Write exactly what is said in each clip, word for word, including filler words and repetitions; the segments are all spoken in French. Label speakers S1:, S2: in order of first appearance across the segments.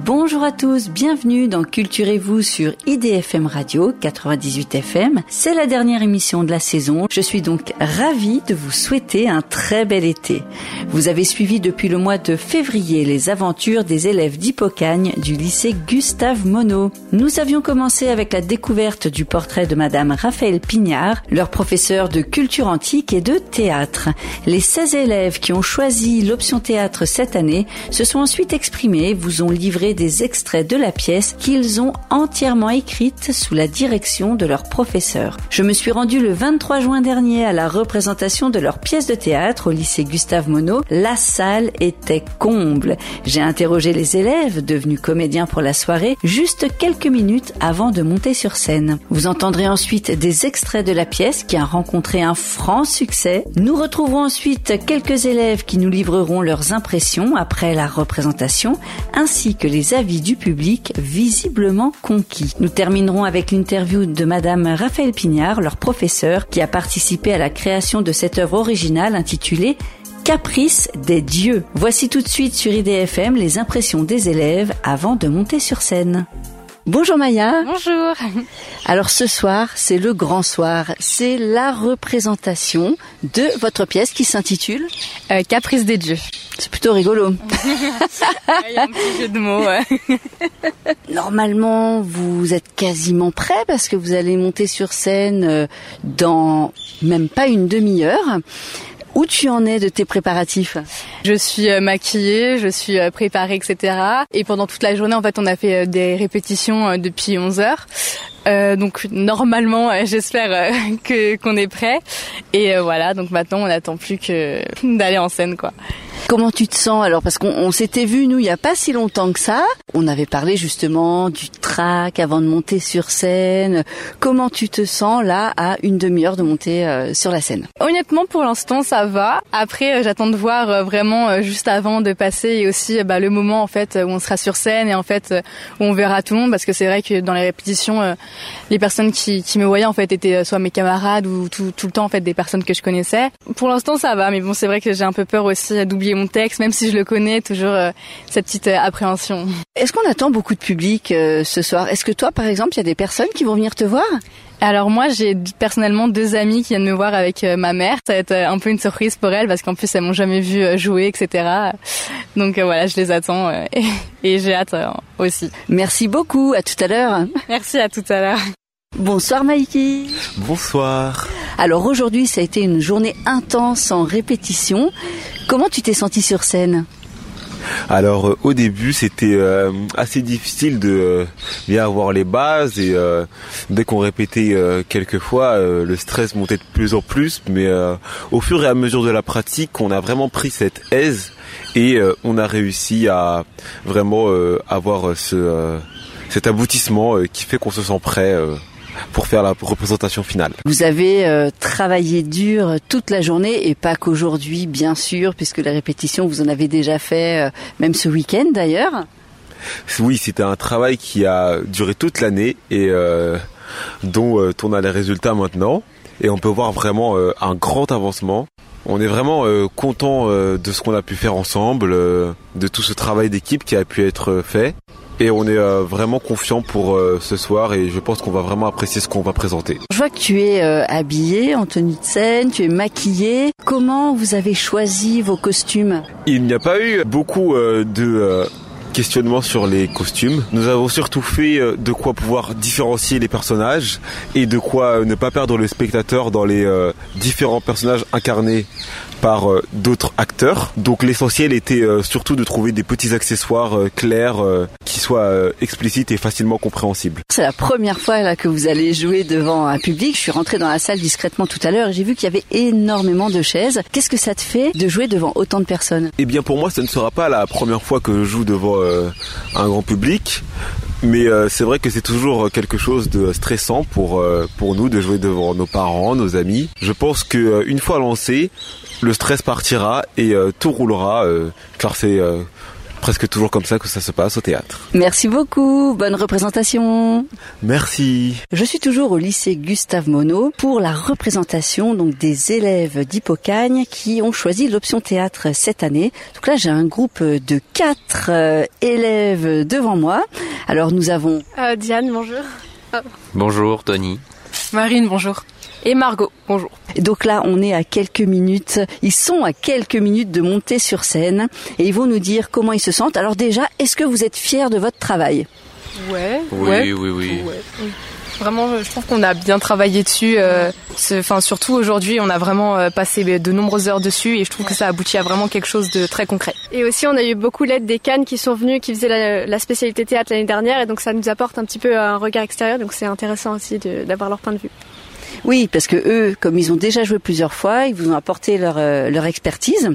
S1: Bonjour à tous, bienvenue dans Culturez-vous sur I D F M Radio quatre-vingt-dix-huit F M. C'est la dernière émission de la saison. Je suis donc ravie de vous souhaiter un très bel été. Vous avez suivi depuis le mois de février les aventures des élèves d'Hippocagne du lycée Gustave Monod. Nous avions commencé avec la découverte du portrait de Madame Raphaëlle Pignard, leur professeure de culture antique et de théâtre. Les seize élèves qui ont choisi l'option théâtre cette année se sont ensuite exprimés, vous ont livré des extraits de la pièce qu'ils ont entièrement écrite sous la direction de leur professeur. Je me suis rendue le vingt-trois juin dernier à la représentation de leur pièce de théâtre au lycée Gustave Monod. La salle était comble. J'ai interrogé les élèves, devenus comédiens pour la soirée, juste quelques minutes avant de monter sur scène. Vous entendrez ensuite des extraits de la pièce qui a rencontré un franc succès. Nous retrouverons ensuite quelques élèves qui nous livreront leurs impressions après la représentation, ainsi que les avis du public visiblement conquis. Nous terminerons avec l'interview de Madame Raphaëlle Pignard, leur professeure, qui a participé à la création de cette œuvre originale intitulée Caprice des dieux. Voici tout de suite sur I D F M les impressions des élèves avant de monter sur scène. Bonjour Maya.
S2: Bonjour.
S1: Alors ce soir, c'est le grand soir. C'est la représentation de votre pièce qui s'intitule
S2: euh, Caprice des dieux.
S1: C'est plutôt rigolo.
S2: Il y a un petit jeu de mots. Ouais.
S1: Normalement, vous êtes quasiment prêt parce que vous allez monter sur scène dans même pas une demi-heure. Où tu en es de tes préparatifs ?
S2: Je suis maquillée, je suis préparée, et cetera. Et pendant toute la journée, en fait, on a fait des répétitions depuis onze heures. Euh, donc normalement, j'espère que qu'on est prêt. Et voilà, donc maintenant, on n'attend plus que d'aller en scène, quoi.
S1: Comment tu te sens alors ? Parce qu'on on s'était vu, nous, il n'y a pas si longtemps que ça. On avait parlé justement du trac avant de monter sur scène. Comment tu te sens là, à une demi-heure de monter euh, sur la scène ?
S2: Honnêtement, pour l'instant, ça va. Après, euh, j'attends de voir euh, vraiment euh, juste avant de passer et aussi euh, bah, le moment en fait où on sera sur scène et en fait euh, où on verra tout le monde. Parce que c'est vrai que dans les répétitions, euh, les personnes qui, qui me voyaient en fait étaient euh, soit mes camarades ou tout, tout le temps en fait des personnes que je connaissais. Pour l'instant, ça va. Mais bon, c'est vrai que j'ai un peu peur aussi d'oublier mon texte, même si je le connais, toujours euh, cette petite euh, appréhension.
S1: Est-ce qu'on attend beaucoup de public euh, ce soir ? Est-ce que toi, par exemple, il y a des personnes qui vont venir te voir ?
S2: Alors moi, j'ai personnellement deux amies qui viennent me voir avec euh, ma mère. Ça va être euh, un peu une surprise pour elles parce qu'en plus, elles m'ont jamais vu euh, jouer, et cetera. Donc euh, voilà, je les attends euh, et, et j'ai hâte euh, aussi.
S1: Merci beaucoup, à tout à l'heure.
S2: Merci, à tout à l'heure.
S1: Bonsoir Maïki.
S3: Bonsoir.
S1: Alors aujourd'hui, ça a été une journée intense en répétition. Comment tu t'es sentie sur scène ?
S3: Alors euh, au début c'était euh, assez difficile de euh, bien avoir les bases et euh, dès qu'on répétait euh, quelques fois euh, le stress montait de plus en plus, mais euh, au fur et à mesure de la pratique on a vraiment pris cette aise et euh, on a réussi à vraiment euh, avoir ce, euh, cet aboutissement euh, qui fait qu'on se sent prêt euh, pour faire la représentation finale.
S1: Vous avez euh, travaillé dur toute la journée et pas qu'aujourd'hui, bien sûr, puisque la répétition, vous en avez déjà fait, euh, même ce week-end d'ailleurs.
S3: Oui, c'était un travail qui a duré toute l'année et euh, dont euh, on a les résultats maintenant. Et on peut voir vraiment euh, un grand avancement. On est vraiment euh, content euh, de ce qu'on a pu faire ensemble, euh, de tout ce travail d'équipe qui a pu être fait. Et on est euh, vraiment confiant pour euh, ce soir et je pense qu'on va vraiment apprécier ce qu'on va présenter.
S1: Je vois que tu es euh, habillée en tenue de scène, tu es maquillée. Comment vous avez choisi vos costumes ?
S3: Il n'y a pas eu beaucoup euh, de euh, questionnements sur les costumes. Nous avons surtout fait euh, de quoi pouvoir différencier les personnages et de quoi euh, ne pas perdre le spectateur dans les euh, différents personnages incarnés par euh, d'autres acteurs. Donc l'essentiel était euh, surtout de trouver des petits accessoires euh, clairs euh, qui soient euh, explicites et facilement compréhensibles.
S1: C'est la première fois là que vous allez jouer devant un public. Je suis rentrée dans la salle discrètement tout à l'heure et j'ai vu qu'il y avait énormément de chaises. Qu'est-ce que ça te fait de jouer devant autant de personnes ?
S3: Eh bien pour moi, ce ne sera pas la première fois que je joue devant euh, un grand public. Mais euh, c'est vrai que c'est toujours quelque chose de stressant pour euh, pour nous de jouer devant nos parents, nos amis. Je pense que euh, une fois lancé, le stress partira et euh, tout roulera, euh, car c'est euh, presque toujours comme ça que ça se passe au théâtre.
S1: Merci beaucoup, bonne représentation.
S3: Merci.
S1: Je suis toujours au lycée Gustave Monod pour la représentation donc des élèves d'Hippocagne qui ont choisi l'option théâtre cette année. Donc là, j'ai un groupe de quatre euh, élèves devant moi. Alors nous avons
S4: euh, Diane, bonjour. Oh.
S5: Bonjour, Tony.
S2: Marine, bonjour.
S4: Et Margot, bonjour.
S1: Donc là, on est à quelques minutes, ils sont à quelques minutes de monter sur scène et ils vont nous dire comment ils se sentent. Alors déjà, est-ce que vous êtes fiers de votre travail ?
S2: Ouais.
S5: Oui,
S2: ouais.
S5: oui, oui. oui.
S2: Ouais, oui. Vraiment, je trouve qu'on a bien travaillé dessus. Euh, enfin, surtout aujourd'hui, on a vraiment euh, passé de nombreuses heures dessus et je trouve que ça aboutit à vraiment quelque chose de très concret.
S4: Et aussi, on a eu beaucoup l'aide des Cannes qui sont venus, qui faisaient la, la spécialité théâtre l'année dernière et donc ça nous apporte un petit peu un regard extérieur. Donc c'est intéressant aussi de, d'avoir leur point de vue.
S1: Oui, parce que eux, comme ils ont déjà joué plusieurs fois, ils vous ont apporté leur, euh, leur expertise.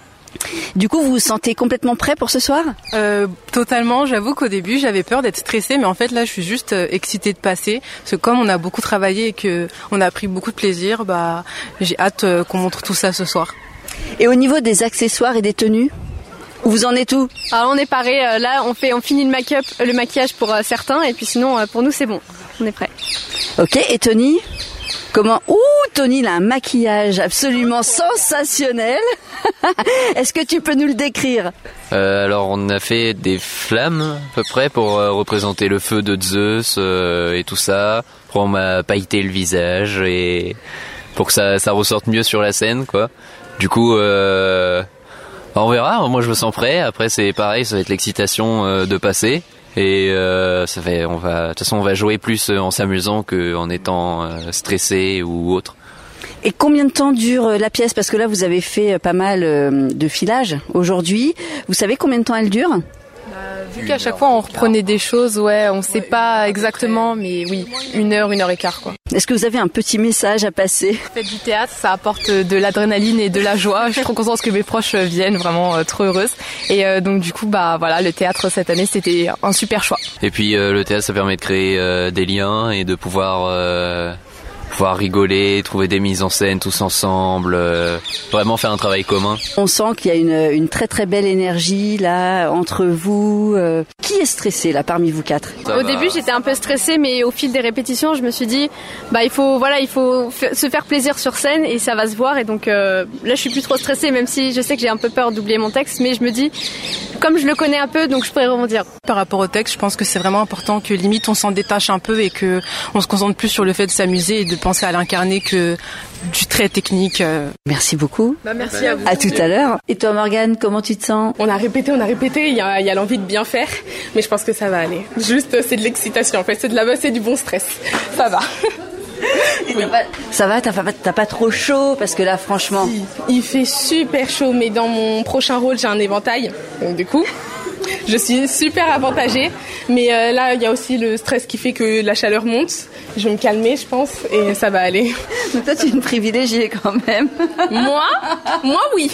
S1: Du coup, vous vous sentez complètement prêt pour ce soir ?
S6: euh, Totalement. J'avoue qu'au début, j'avais peur d'être stressée, mais en fait, là, je suis juste euh, excitée de passer. Parce que comme on a beaucoup travaillé et que on a pris beaucoup de plaisir, bah, j'ai hâte euh, qu'on montre tout ça ce soir.
S1: Et au niveau des accessoires et des tenues, où vous en êtes où ?
S4: Alors on est paré. Euh, là, on fait, on finit le make-up, euh, le maquillage pour euh, certains, et puis sinon, euh, pour nous, c'est bon. On est prêt.
S1: Ok. Et Tony ? Comment ? Ouh, Tony, il a un maquillage absolument sensationnel. Est-ce que tu peux nous le décrire ?
S5: euh, Alors, on a fait des flammes, à peu près, pour euh, représenter le feu de Zeus euh, et tout ça. Après, on m'a pailleté le visage et pour que ça, ça ressorte mieux sur la scène, quoi. Du coup, euh, on verra. Moi, je me sens prêt. Après, c'est pareil, ça va être l'excitation euh, de passer. Et euh, ça fait, on va, de toute façon, on va jouer plus en s'amusant qu'en étant euh, stressé ou autre.
S1: Et combien de temps dure la pièce ? Parce que là, vous avez fait pas mal de filage aujourd'hui. Vous savez combien de temps elle dure ?
S2: Euh, vu qu'à chaque fois on reprenait des choses, ouais, on sait pas exactement, mais oui, une heure, une heure et quart, quoi.
S1: Est-ce que vous avez un petit message à passer ?
S2: Le fait du théâtre, ça apporte de l'adrénaline et de la joie. Je suis trop contente que mes proches viennent, vraiment euh, trop heureuse. Et euh, donc du coup, bah voilà, le théâtre cette année, c'était un super choix.
S5: Et puis euh, le théâtre, ça permet de créer euh, des liens et de pouvoir euh, pouvoir rigoler, trouver des mises en scène tous ensemble, euh, vraiment faire un travail commun.
S1: On sent qu'il y a une, une très très belle énergie là entre vous. Euh, qui est stressé là parmi vous quatre ?
S5: Ça
S4: Au
S5: va.
S4: début, j'étais un peu stressée, mais au fil des répétitions, je me suis dit, bah il faut, voilà, il faut f- se faire plaisir sur scène et ça va se voir. Et donc euh, là, je suis plus trop stressée, même si je sais que j'ai un peu peur d'oublier mon texte, mais je me dis, comme je le connais un peu, donc je pourrais rebondir.
S6: Par rapport au texte, je pense que c'est vraiment important que limite on s'en détache un peu et que on se concentre plus sur le fait de s'amuser et de penser à l'incarner que du très technique.
S1: Merci beaucoup.
S2: Bah merci à vous.
S1: À tout à l'heure. Et toi Morgane, comment tu te sens ?
S7: On a répété, on a répété, il y a, il y a l'envie de bien faire, mais je pense que ça va aller. Juste, c'est de l'excitation, en fait, c'est de la c'est du bon stress. Ça va.
S1: Oui. Ça va, t'as pas, t'as pas trop chaud parce que là franchement...
S7: Il fait super chaud, mais dans mon prochain rôle, j'ai un éventail, donc du coup... Je suis super avantagée, mais euh, là il y a aussi le stress qui fait que la chaleur monte. Je vais me calmer, je pense, et ça va aller.
S1: Donc toi tu es une privilégiée quand même.
S7: Moi Moi oui.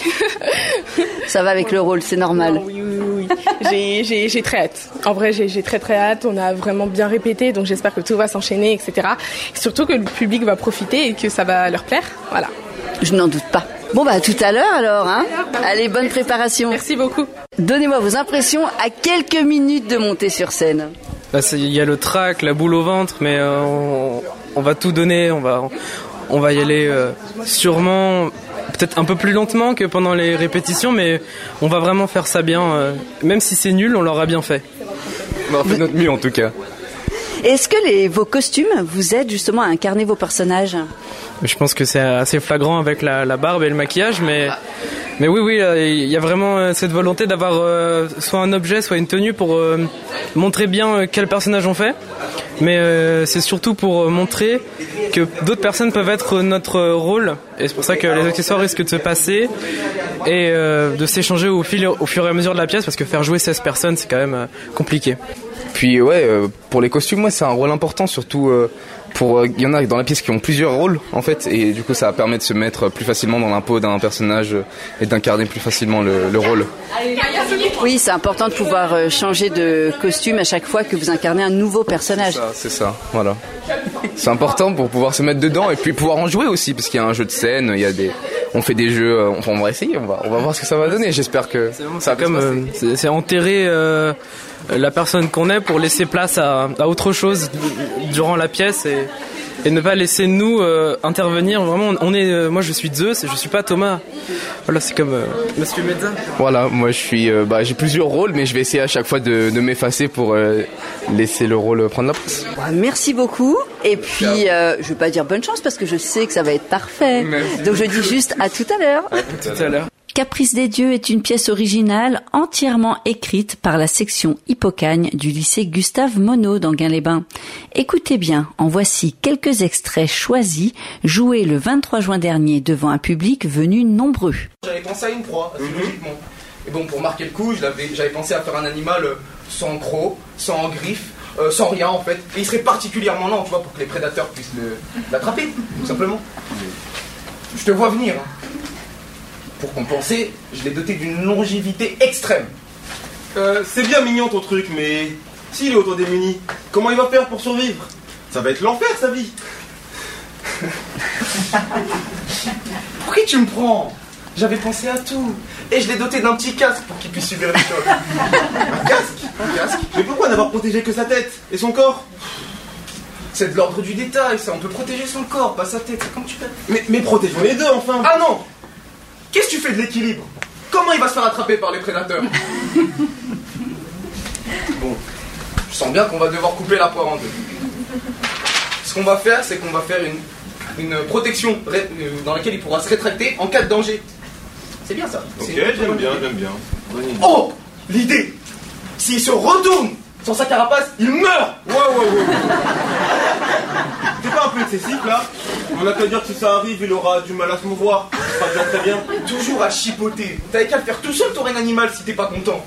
S1: Ça va avec le rôle, c'est normal.
S7: Non, oui, oui, oui. J'ai, j'ai, j'ai très hâte. En vrai, j'ai, j'ai très très hâte. On a vraiment bien répété, donc j'espère que tout va s'enchaîner, et cetera. Et surtout que le public va profiter et que ça va leur plaire. Voilà.
S1: Je n'en doute pas. Bon bah à tout à l'heure alors, hein. Allez, bonne préparation.
S7: Merci beaucoup.
S1: Donnez-moi vos impressions à quelques minutes de monter sur scène.
S8: Bah, il y a le trac, la boule au ventre, mais euh, on, on va tout donner, on va, on va y aller euh, sûrement, peut-être un peu plus lentement que pendant les répétitions, mais on va vraiment faire ça bien. Euh, même si c'est nul, on l'aura bien fait.
S9: On aura fait notre mieux en tout cas.
S1: Est-ce que les, vos costumes vous aident justement à incarner vos personnages ?
S8: Je pense que c'est assez flagrant avec la, la barbe et le maquillage, mais, mais oui, oui, il y a vraiment cette volonté d'avoir euh, soit un objet, soit une tenue pour euh, montrer bien quel personnage on fait. Mais euh, c'est surtout pour montrer que d'autres personnes peuvent être notre rôle. Et c'est pour ça que les accessoires risquent de se passer et euh, de s'échanger au, fil, au fur et à mesure de la pièce, parce que faire jouer seize personnes, c'est quand même euh, compliqué.
S9: Puis ouais, euh, pour les costumes, moi, c'est un rôle important, surtout... Euh, pour il y en a dans la pièce qui ont plusieurs rôles en fait, et du coup ça permet de se mettre plus facilement dans la peau d'un personnage et d'incarner plus facilement le, le rôle.
S1: Oui, c'est important de pouvoir changer de costume à chaque fois que vous incarnez un nouveau personnage.
S9: C'est ça, c'est ça, voilà. C'est important pour pouvoir se mettre dedans et puis pouvoir en jouer aussi, parce qu'il y a un jeu de scène, il y a des, on fait des jeux, enfin on va essayer, on va, on va voir ce que ça va donner. J'espère que ça va
S8: comme euh, c'est, c'est enterrer euh, la personne qu'on est pour laisser place à, à autre chose durant la pièce et, et ne pas laisser nous euh, intervenir. Vraiment, on est, euh, moi je suis Zeus, je suis pas Thomas. Voilà, c'est comme euh, Monsieur Mezzan.
S9: Voilà, moi je suis, euh, bah, j'ai plusieurs rôles, mais je vais essayer à chaque fois de, de m'effacer pour euh, laisser le rôle prendre la place.
S1: Merci beaucoup. Et puis, euh, je vais pas dire bonne chance parce que je sais que ça va être parfait. Merci. Donc je dis juste à tout à l'heure.
S9: À tout à l'heure.
S1: Caprice des dieux est une pièce originale entièrement écrite par la section Hippocagne du lycée Gustave Monod d'Enghien-les-Bains. Écoutez bien, en voici quelques extraits choisis, joués le vingt-trois juin dernier devant un public venu nombreux.
S10: J'avais pensé à une proie, assez mm-hmm. logiquement. Et bon, pour marquer le coup, j'avais, j'avais pensé à faire un animal sans crocs, sans griffes, euh, sans rien en fait. Et il serait particulièrement lent, tu vois, pour que les prédateurs puissent le, l'attraper, tout simplement. Je te vois venir. Hein. Pour compenser, je l'ai doté d'une longévité extrême.
S11: Euh, c'est bien mignon ton truc, mais s'il est auto-démuni, comment il va faire pour survivre? Ça va être l'enfer sa vie.
S10: Pour qui tu me prends? J'avais pensé à tout. Et je l'ai doté d'un petit casque pour qu'il puisse subir les chocs.
S11: Un casque? Un casque? Mais pourquoi n'avoir protégé que sa tête? Et son corps?
S10: C'est de l'ordre du détail, ça. On peut protéger son corps, pas sa tête, c'est comme tu veux.
S11: Mais, mais protégeons les deux, enfin.
S10: Ah non! Qu'est-ce que tu fais de l'équilibre? Comment il va se faire attraper par les prédateurs? Bon, je sens bien qu'on va devoir couper la poire en deux. Ce qu'on va faire, c'est qu'on va faire une, une protection dans laquelle il pourra se rétracter en cas de danger. C'est bien ça.
S11: Ok, j'aime bien, j'aime bien.
S10: Oh! L'idée! S'il se retourne sans sa carapace, il meurt!
S11: Ouais, ouais, ouais. C'est pas un peu excessif là? On a qu'à dire que si ça arrive, il aura du mal à se mouvoir. Ça sera déjà très bien.
S10: Toujours à chipoter. T'avais qu'à le faire tout seul, t'aurais un animal si t'es pas content.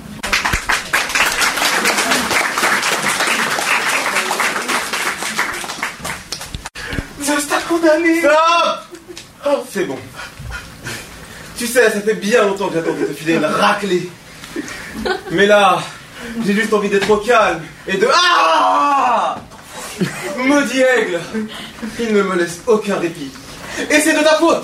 S10: Zeus t'a condamné.
S11: Stop! Oh, c'est bon. Tu sais, ça fait bien longtemps que j'attends de te filer une raclée. Mais là, j'ai juste envie d'être au calme et de... Ah! Maudit aigle! Il ne me laisse aucun répit. Et c'est de ta faute!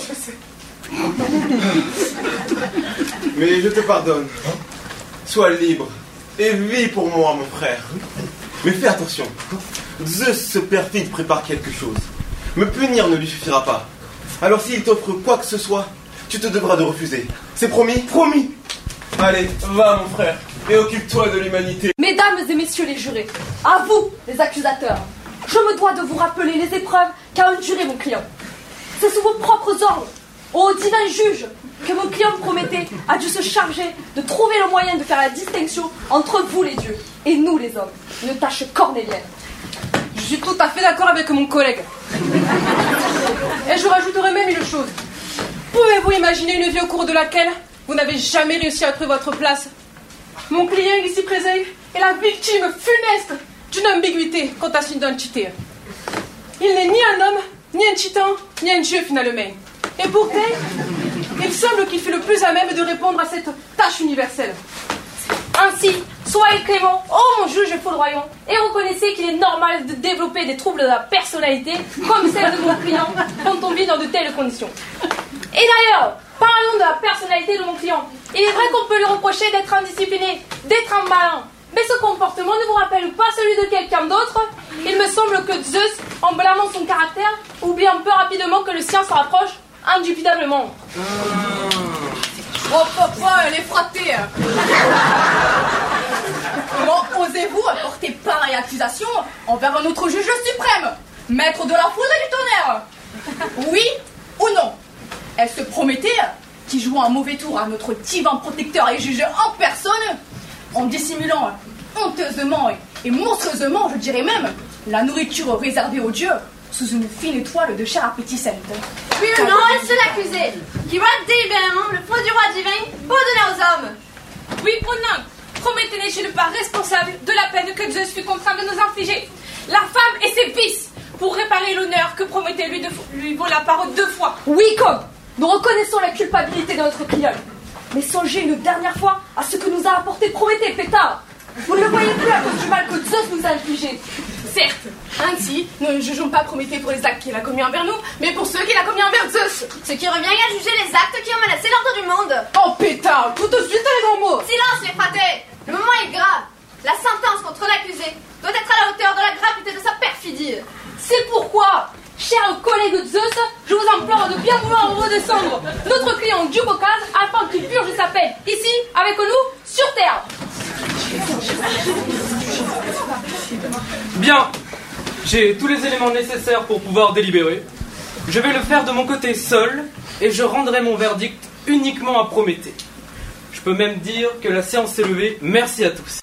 S11: Mais je te pardonne. Sois libre et vis pour moi, mon frère. Mais fais attention. Zeus, ce perfide, prépare quelque chose. Me punir ne lui suffira pas. Alors s'il t'offre quoi que ce soit, tu te devras de refuser. C'est promis? Promis! Allez, va mon frère, et occupe-toi de l'humanité.
S12: Mesdames et messieurs les jurés, à vous, les accusateurs, je me dois de vous rappeler les épreuves qu'a endurées mon client. C'est sous vos propres ordres, ô divin juge, que mon client Prométhée a dû se charger de trouver le moyen de faire la distinction entre vous les dieux et nous les hommes, une tâche cornélienne.
S6: Je suis tout à fait d'accord avec mon collègue. Et je rajouterai même une chose. Pouvez-vous imaginer une vie au cours de laquelle vous n'avez jamais réussi à trouver votre place? Mon client ici présent est la victime funeste d'une ambiguïté quant à son identité. Il n'est ni un homme, ni un titan, ni un dieu finalement. Et pourtant, il semble qu'il fut le plus à même de répondre à cette tâche universelle.
S12: Ainsi, soyez clément, ô mon juge foudroyant, et reconnaissez qu'il est normal de développer des troubles de la personnalité, comme celle de mon client, quand on vit dans de telles conditions. Et d'ailleurs, parlons de la personnalité de mon client. Il est vrai qu'on peut lui reprocher d'être indiscipliné, d'être un malin, mais ce comportement ne vous rappelle pas celui de quelqu'un d'autre? Il me semble que Zeus, en blâmant son caractère, oublie un peu rapidement que le sien se rapproche indubitablement.
S6: Mmh. Oh papa, elle est frottée.
S12: Comment osez-vous apporter pareille accusation envers un autre juge suprême, maître de la foudre et du tonnerre? Oui ou non? Est-ce que Prométhée, qui joue un mauvais tour à notre divin protecteur et juge en personne, en dissimulant honteusement et monstrueusement, je dirais même, la nourriture réservée aux dieux sous une fine toile de chair appétissante?
S13: Oui ou non, est-ce l'accusé qui va délibérer le faux du roi divin pour donner aux hommes?
S12: Oui ou non, Prométhée n'est pas responsable de la peine que Zeus fut contraint de nous infliger. La femme et ses vices pour réparer l'honneur que Prométhée lui, de- lui vaut la parole deux fois.
S14: Oui, comme nous reconnaissons la culpabilité de notre client. Mais songez une dernière fois à ce que nous a apporté Prométhée, pétard. Vous ne le voyez plus à cause du mal que Zeus nous a infligé.
S7: Certes, ainsi, nous ne jugeons pas Prométhée pour les actes qu'il a commis envers nous, mais pour ceux qu'il a commis envers Zeus.
S13: Ce qui revient à juger les actes qui ont menacé l'ordre du monde.
S6: Oh pétard, tout de suite les grands mots.
S13: Silence les fratés. Le moment est grave. La sentence contre l'accusé doit être à la hauteur de la gravité de sa perfidie.
S14: C'est pourquoi, chers collègues de Zeus, je vous implore de bien vouloir redescendre notre client du Caucase afin qu'il purge sa peine, ici, avec nous, sur Terre.
S8: Bien, j'ai tous les éléments nécessaires pour pouvoir délibérer. Je vais le faire de mon côté seul et je rendrai mon verdict uniquement à Prométhée. Je peux même dire que la séance s'est levée. Merci à tous.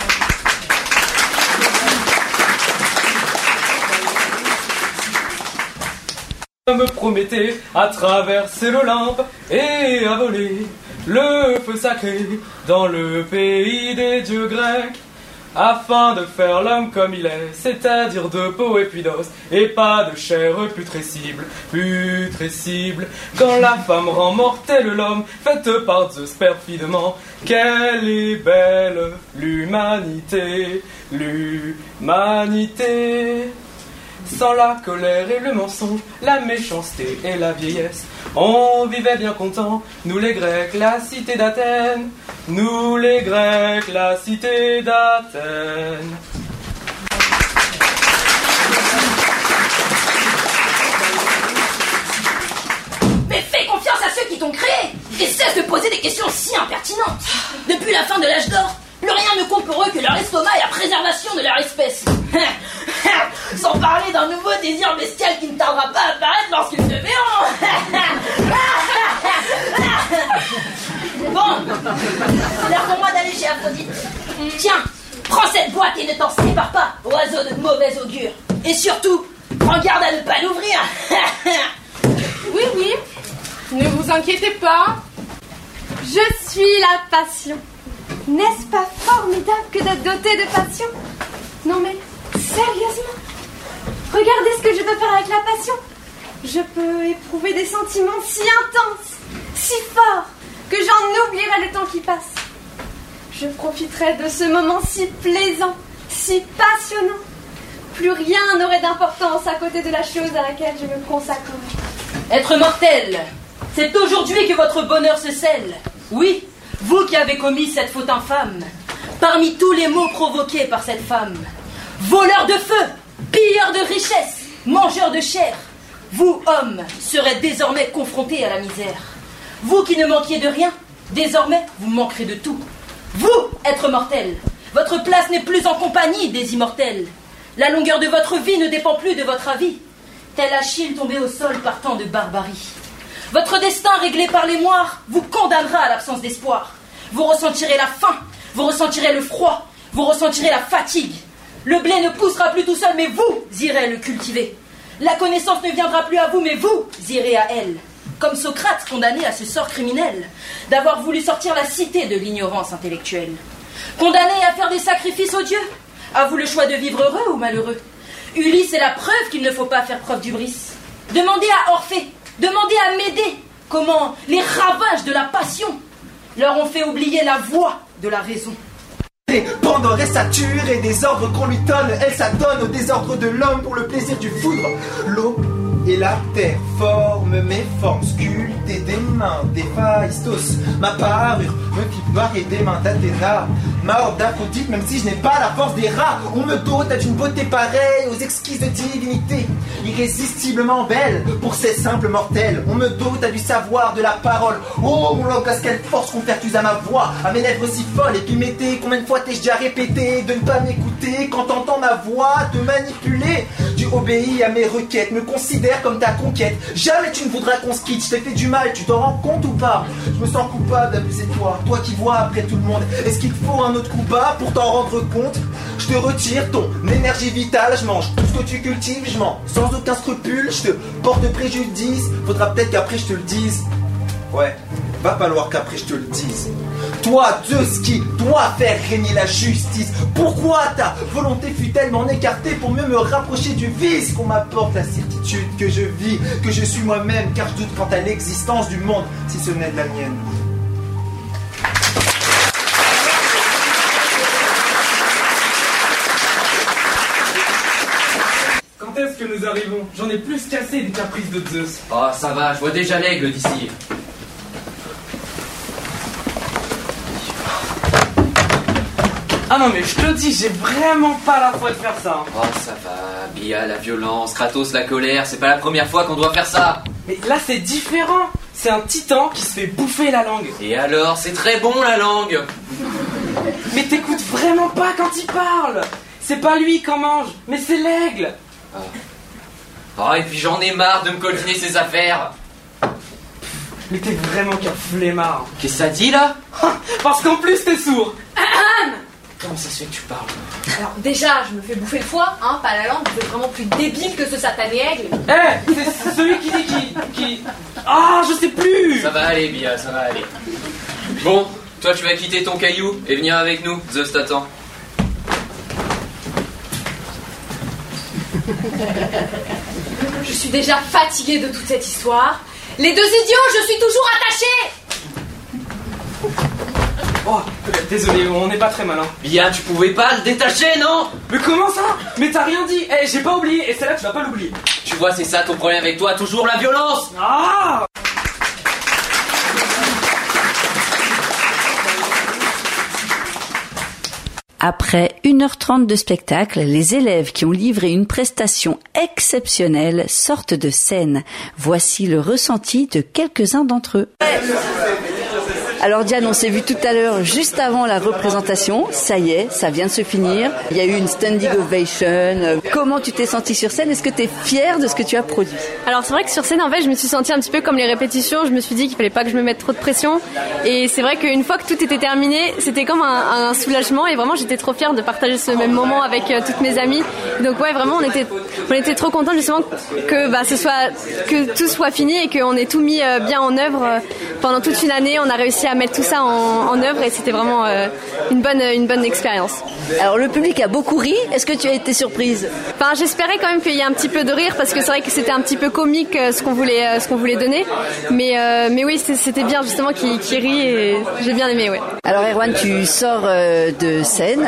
S8: Me Prométhée a traversé l'Olympe et a volé le feu sacré dans le pays des dieux grecs, afin de faire l'homme comme il est, c'est-à-dire de peau et puis d'os, et pas de chair putrescible, putrescible. Quand la femme rend mortel l'homme, faite par Zeus perfidement, quelle est belle l'humanité, l'humanité. Sans la colère et le mensonge, la méchanceté et la vieillesse, on vivait bien content, nous les Grecs, la cité d'Athènes, nous les Grecs, la cité d'Athènes.
S15: Mais fais confiance à ceux qui t'ont créé et cesse de poser des questions si impertinentes. Depuis la fin de l'âge d'or, plus rien ne compte pour eux que leur estomac et la préservation de leur espèce. Sans parler d'un nouveau désir bestial qui ne tardera pas à apparaître lorsqu'ils se verront. Bon, c'est l'heure pour moi d'aller chez Aphrodite. Tiens, prends cette boîte et ne t'en sépare pas, oiseau de mauvais augure. Et surtout, prends garde à ne pas l'ouvrir.
S7: Oui, oui, ne vous inquiétez pas.
S13: Je suis la passion. N'est-ce pas formidable que d'être doté de passion? Non mais, sérieusement, regardez ce que je peux faire avec la passion. Je peux éprouver des sentiments si intenses, si forts, que j'en oublierai le temps qui passe. Je profiterai de ce moment si plaisant, si passionnant. Plus rien n'aurait d'importance à côté de la chose à laquelle je me consacrerai.
S15: Être mortel, c'est aujourd'hui que votre bonheur se scelle. Oui, vous qui avez commis cette faute infâme, parmi tous les maux provoqués par cette femme. Voleur de feu, pilleur de richesse, mangeur de chair, vous, hommes, serez désormais confrontés à la misère. Vous qui ne manquiez de rien, désormais, vous manquerez de tout. Vous, être mortel, votre place n'est plus en compagnie des immortels. La longueur de votre vie ne dépend plus de votre avis. Tel Achille tombé au sol par tant de barbarie. Votre destin réglé par les moires vous condamnera à l'absence d'espoir. Vous ressentirez la faim, vous ressentirez le froid, vous ressentirez la fatigue. Le blé ne poussera plus tout seul, mais vous irez le cultiver. La connaissance ne viendra plus à vous, mais vous irez à elle. Comme Socrate, condamné à ce sort criminel, d'avoir voulu sortir la cité de l'ignorance intellectuelle. Condamné à faire des sacrifices aux dieux, à vous le choix de vivre heureux ou malheureux. Ulysse est la preuve qu'il ne faut pas faire preuve d'hubris. Demandez à Orphée, demandez à Médée, comment les ravages de la passion leur ont fait oublier la voix de la raison.
S16: Pandore et Saturne et des ordres qu'on lui donne, elle s'adonne au désordre de l'homme pour le plaisir du foudre. L'eau et la terre forment mes formes sculptées des mains d'Héphaïstos. Ma parure me fit barrer des mains d'Athéna, ma horde d'Aphrodite, même si je n'ai pas la force des rats. On me dote d'une beauté pareille aux exquises divinités, irrésistiblement belle pour ces simples mortels. On me dote du savoir de la parole. Oh mon langage, quelle force convertus à ma voix, à mes lèvres si folles. Et puis mettez, combien de fois t'ai-je déjà répété de ne pas m'écouter quand t'entends ma voix te manipuler. Tu obéis à mes requêtes, me considère comme ta conquête. Jamais tu ne voudras qu'on se quitte. Je t'ai fait du mal, tu t'en rends compte ou pas? Je me sens coupable d'abuser de toi, toi qui vois après tout le monde. Est-ce qu'il te faut un autre coup bas pour t'en rendre compte? Je te retire ton énergie vitale, je mange tout ce que tu cultives, je mens sans aucun scrupule, je te porte préjudice. Faudra peut-être qu'après je te le dise. Ouais. va falloir qu'après je te le dise. Toi, Zeus, qui dois faire régner la justice, pourquoi ta volonté fut tellement écartée pour mieux me rapprocher du vice, qu'on m'apporte la certitude que je vis, que je suis moi-même, car je doute quant à l'existence du monde, si ce n'est de la mienne.
S8: Quand est-ce que nous arrivons? J'en ai plus cassé des caprices de Zeus.
S5: Oh, ça va, je vois déjà l'aigle d'ici.
S8: Ah non mais je te dis, j'ai vraiment pas la foi de faire ça. Hein.
S5: Oh, ça va, Bia, la violence, Kratos, la colère, c'est pas la première fois qu'on doit faire ça.
S8: Mais là c'est différent. C'est un titan qui se fait bouffer la langue.
S5: Et alors, c'est très bon la langue.
S8: Mais t'écoutes vraiment pas quand il parle. C'est pas lui qu'on mange, mais c'est l'aigle.
S5: Ah. Oh, et puis j'en ai marre de me coltiner ses affaires.
S8: Mais t'es vraiment qu'un flemmard.
S5: Qu'est-ce que ça dit là?
S8: Parce qu'en plus t'es sourd.
S5: Comment ça se fait que tu parles?
S12: Alors déjà, je me fais bouffer le foie, hein, pas la langue, vous êtes vraiment plus débile que ce satané aigle.
S8: Eh, hey, c'est celui qui dit qui, qui... Ah, je sais plus.
S5: Ça va aller, Bia, ça va aller. Bon, toi tu vas quitter ton caillou et venir avec nous, Zeus t'attend.
S12: Je suis déjà fatiguée de toute cette histoire. Les deux idiots, je suis toujours attachée.
S8: Oh, désolé, on n'est pas très malin.
S5: Bia, tu pouvais pas le détacher, non?
S8: Mais comment ça? Mais t'as rien dit. Eh, hey, j'ai pas oublié, et celle-là tu vas pas l'oublier.
S5: Tu vois, c'est ça ton problème avec toi, toujours la violence.
S8: Ah!
S1: Après une heure trente de spectacle, les élèves qui ont livré une prestation exceptionnelle sortent de scène. Voici le ressenti de quelques-uns d'entre eux. Alors Diane, on s'est vu tout à l'heure, juste avant la représentation. Ça y est, ça vient de se finir. Il y a eu une standing ovation. Comment tu t'es sentie sur scène? Est-ce que tu es fière de ce que tu as produit?
S4: Alors c'est vrai que sur scène, en fait, je me suis sentie un petit peu comme les répétitions. Je me suis dit qu'il fallait pas que je me mette trop de pression. Et c'est vrai qu'une fois que tout était terminé, c'était comme un, un soulagement. Et vraiment, j'étais trop fière de partager ce même moment avec euh, toutes mes amies. Donc ouais, vraiment, on était, on était trop contents justement que bah, ce soit, que tout soit fini et qu'on ait tout mis euh, bien en œuvre euh, pendant toute une année. On a réussi à mettre tout ça en, en œuvre et c'était vraiment euh, une bonne, une bonne expérience.
S1: Alors le public a beaucoup ri. Est-ce que tu as été surprise?
S4: Enfin, j'espérais quand même qu'il y ait un petit peu de rire parce que c'est vrai que c'était un petit peu comique euh, ce qu'on voulait, euh, ce qu'on voulait donner. Mais, euh, mais oui, c'était bien justement qu'il qu'il rit et j'ai bien aimé. Ouais.
S1: Alors Erwan, tu sors euh, de scène.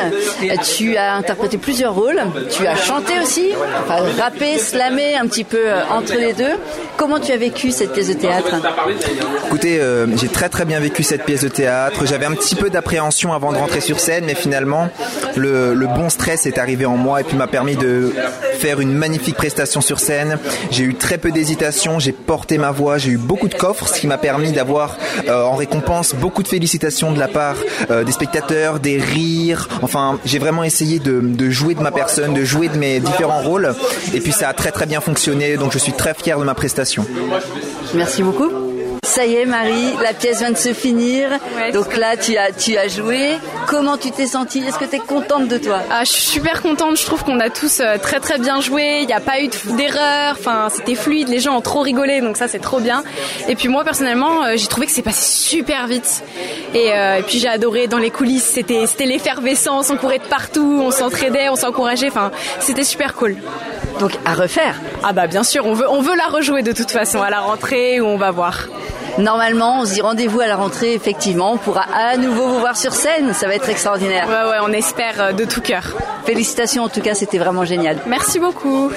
S1: Tu as interprété plusieurs rôles. Tu as chanté aussi, enfin rappé, slamé un petit peu euh, entre les deux. Comment tu as vécu cette pièce de théâtre?
S16: Écoutez, euh, j'ai très très bien vécu cette pièce de théâtre. J'avais un petit peu d'appréhension avant de rentrer sur scène, mais finalement, le, le bon stress est arrivé en moi et puis m'a permis de faire une magnifique prestation sur scène. J'ai eu très peu d'hésitation, j'ai porté ma voix, j'ai eu beaucoup de coffres, ce qui m'a permis d'avoir euh, en récompense beaucoup de félicitations de la part euh, des spectateurs, des rires. Enfin, j'ai vraiment essayé de, de jouer de ma personne, de jouer de mes différents rôles. Et puis ça a très très bien fonctionné, donc je suis très fier de ma prestation.
S1: Merci beaucoup. Ça y est Marie, la pièce vient de se finir. Ouais, donc là tu as, tu as joué. Comment tu t'es sentie? Est-ce que tu es contente de toi?
S2: Ah, je suis super contente, je trouve qu'on a tous euh, très très bien joué, il n'y a pas eu d'erreur, enfin c'était fluide, les gens ont trop rigolé, donc ça c'est trop bien. Et puis moi personnellement euh, j'ai trouvé que c'est passé super vite. Et, euh, et puis j'ai adoré dans les coulisses, c'était c'était l'effervescence, on courait de partout, on s'entraidait, on s'encourageait, enfin c'était super cool.
S1: Donc à refaire?
S2: Ah bah bien sûr, on veut, on veut la rejouer de toute façon à la rentrée où on va voir.
S1: Normalement, on se dit rendez-vous à la rentrée, effectivement, on pourra à nouveau vous voir sur scène, ça va être extraordinaire.
S2: Ouais, ouais, on espère de tout cœur.
S1: Félicitations, en tout cas, c'était vraiment génial.
S2: Merci beaucoup.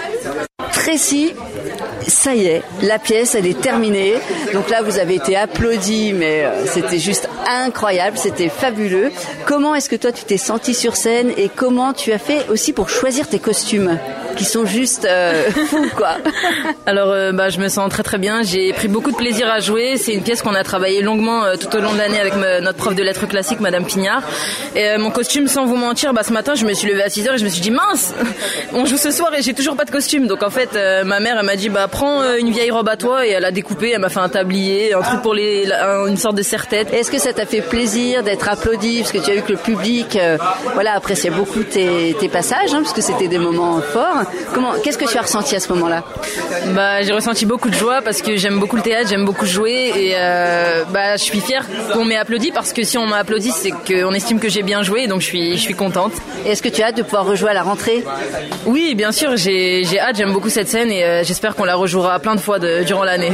S1: Tracy, ça y est, la pièce, elle est terminée. Donc là, vous avez été applaudis, mais c'était juste incroyable, c'était fabuleux. Comment est-ce que toi, tu t'es sentie sur scène et comment tu as fait aussi pour choisir tes costumes qui sont juste euh, fous, quoi?
S17: Alors, euh, bah, je me sens très très bien. J'ai pris beaucoup de plaisir à jouer. C'est une pièce qu'on a travaillé longuement euh, tout au long de l'année avec me, notre prof de lettres classiques, Madame Pignard. Et euh, mon costume, sans vous mentir, bah, ce matin, je me suis levée à six heures et je me suis dit, mince, on joue ce soir et j'ai toujours pas de costume. Donc en fait, euh, ma mère, elle m'a dit, bah, prends euh, une vieille robe à toi, et elle a découpé, elle m'a fait un tablier, un truc pour les, la, une sorte de serre-tête.
S1: Est-ce que ça t'a fait plaisir d'être applaudi, parce que tu as vu que le public, euh, voilà, appréciait beaucoup tes, tes passages, hein, parce que c'était des moments forts. Comment, qu'est-ce que tu as ressenti à ce moment-là?
S17: Bah, j'ai ressenti beaucoup de joie parce que j'aime beaucoup le théâtre, j'aime beaucoup jouer et euh, bah, je suis fière qu'on m'ait applaudi parce que si on m'a applaudi, c'est qu'on estime que j'ai bien joué, donc je suis, je suis contente.
S1: Et est-ce que tu as hâte de pouvoir rejouer à la rentrée?
S17: Oui, bien sûr, j'ai, j'ai hâte, j'aime beaucoup cette scène et euh, j'espère qu'on la rejouera plein de fois de, durant l'année.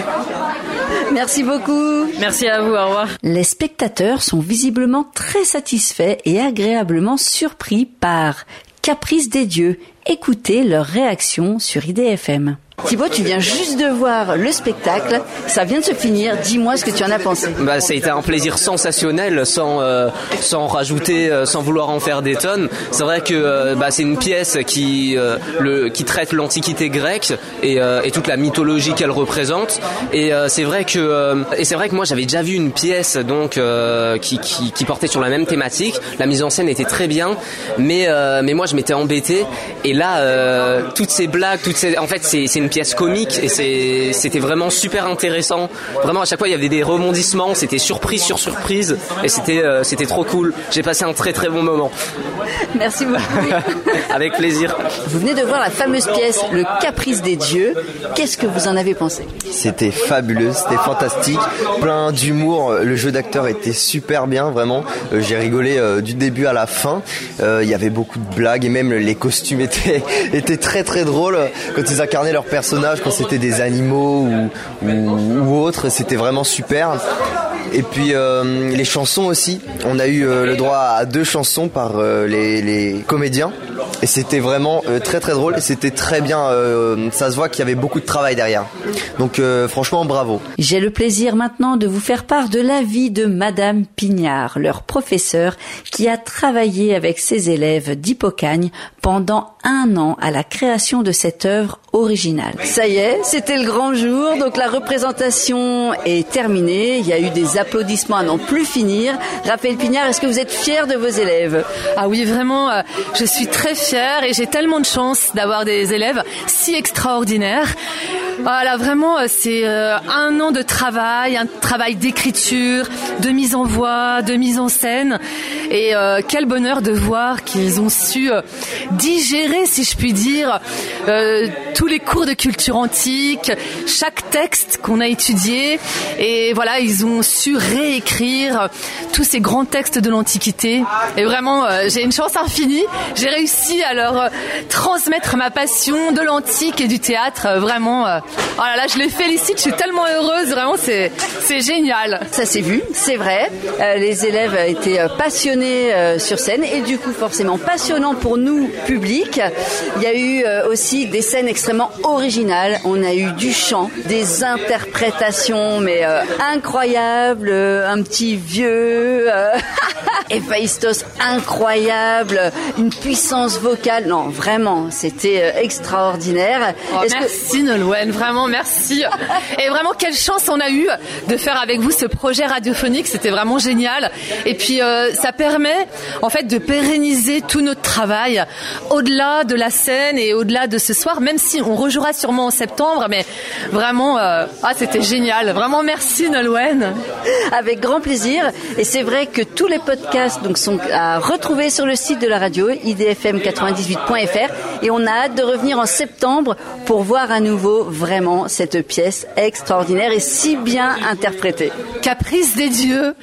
S1: Merci beaucoup.
S17: Merci à vous, au revoir.
S1: Les spectateurs sont visiblement très satisfaits et agréablement surpris par Caprice des dieux. Écoutez leur réaction sur I D F M. Thibaut, tu viens juste de voir le spectacle, ça vient de se finir, dis-moi ce que tu en as pensé.
S18: Bah, ça a été un plaisir sensationnel, sans euh, sans rajouter, euh, sans vouloir en faire des tonnes. C'est vrai que euh, bah, c'est une pièce qui euh, le qui traite l'Antiquité grecque et, euh, et toute la mythologie qu'elle représente. Et euh, c'est vrai que euh, et c'est vrai que moi j'avais déjà vu une pièce donc euh, qui, qui qui portait sur la même thématique. La mise en scène était très bien, mais euh, mais moi je m'étais embêté. Et là, euh, toutes ces blagues, toutes ces, en fait, c'est c'est une pièce comique et c'est, c'était vraiment super intéressant. Vraiment, à chaque fois, il y avait des rebondissements, c'était surprise sur surprise et c'était, euh, c'était trop cool. J'ai passé un très très bon moment.
S1: Merci beaucoup.
S18: Avec plaisir.
S1: Vous venez de voir la fameuse pièce Le Caprice des dieux. Qu'est-ce que vous en avez pensé?
S19: C'était fabuleux, c'était fantastique, plein d'humour. Le jeu d'acteur était super bien, vraiment. Euh, j'ai rigolé euh, du début à la fin. Euh, il y avait beaucoup de blagues et même les costumes étaient, étaient très très drôles quand ils incarnaient leurs personnages, quand c'était des animaux ou, ou, ou autres. C'était vraiment super. Et puis euh, les chansons aussi. On a eu euh, le droit à deux chansons par euh, les, les comédiens. Et c'était vraiment euh, très très drôle et c'était très bien, euh, ça se voit qu'il y avait beaucoup de travail derrière. Donc euh, franchement bravo.
S1: J'ai le plaisir maintenant de vous faire part de l'avis de Madame Pignard, leur professeure qui a travaillé avec ses élèves d'Hippocagne pendant un an à la création de cette œuvre originale. Ça y est, c'était le grand jour, donc la représentation est terminée, il y a eu des applaudissements à n'en plus finir. Raphaël Pignard, est-ce que vous êtes fier de vos élèves?
S20: Ah oui, vraiment, euh, je suis très fière et j'ai tellement de chance d'avoir des élèves si extraordinaires. Voilà, vraiment, c'est euh, un an de travail, un travail d'écriture, de mise en voix, de mise en scène. Et euh, quel bonheur de voir qu'ils ont su euh, digérer, si je puis dire, euh, tous les cours de culture antique, chaque texte qu'on a étudié. Et voilà, ils ont su réécrire tous ces grands textes de l'Antiquité. Et vraiment, euh, j'ai une chance infinie. J'ai réussi à leur euh, transmettre ma passion de l'antique et du théâtre. Euh, vraiment, euh, oh là là, je les félicite. Je suis tellement heureuse. Vraiment, c'est c'est génial.
S1: Ça s'est vu, c'est vrai. Euh, les élèves étaient euh, passionnés euh, sur scène et du coup forcément passionnant pour nous, public. Il y a eu euh, aussi des scènes extrêmement originales. On a eu du chant, des interprétations mais euh, incroyables. Euh, un petit vieux, euh, Héphaïstos incroyable, une puissance vocale. Non, vraiment, c'était euh, extraordinaire.
S20: Oh, merci que... Nolwenn, vraiment merci. Et vraiment quelle chance on a eu de faire avec vous ce projet radiophonique. C'était vraiment génial. Et puis euh, ça permet en fait de pérenniser tout notre travail au-delà de la scène et au-delà de ce soir, même si on rejouera sûrement en septembre, mais vraiment euh, ah, c'était génial. Vraiment merci Nolwenn.
S1: Avec grand plaisir. Et c'est vrai que tous les podcasts donc, sont à retrouver sur le site de la radio i d f m quatre-vingt-dix-huit point f r et on a hâte de revenir en septembre pour voir à nouveau vraiment cette pièce extraordinaire et si bien interprétée.
S20: Caprice des dieux.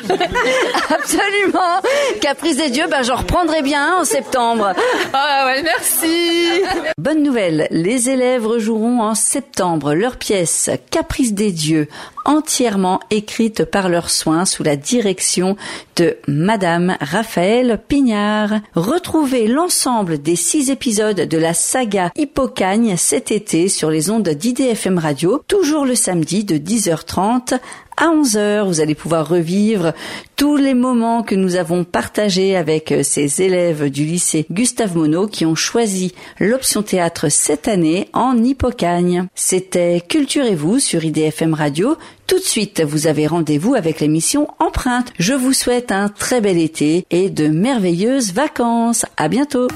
S1: Absolument. Caprice des dieux, ben, j'en reprendrai bien en septembre.
S20: Ah ouais, merci.
S1: Bonne nouvelle, les élèves rejoueront en septembre leur pièce Caprice des dieux, entièrement écrite par leurs soins sous la direction de Madame Raphaël Pignard. Retrouvez l'ensemble des six épisodes de la saga Hippocagne cet été sur les ondes d'I D F M Radio, toujours le samedi de dix heures trente à onze heures. Vous allez pouvoir revivre tous les moments que nous avons partagés avec ces élèves du lycée Gustave Monod qui ont choisi l'option théâtre cette année en Hippocagne. C'était Culturez-vous sur I D F M Radio. Tout de suite, vous avez rendez-vous avec l'émission Empreinte. Je vous souhaite un très bel été et de merveilleuses vacances. À bientôt.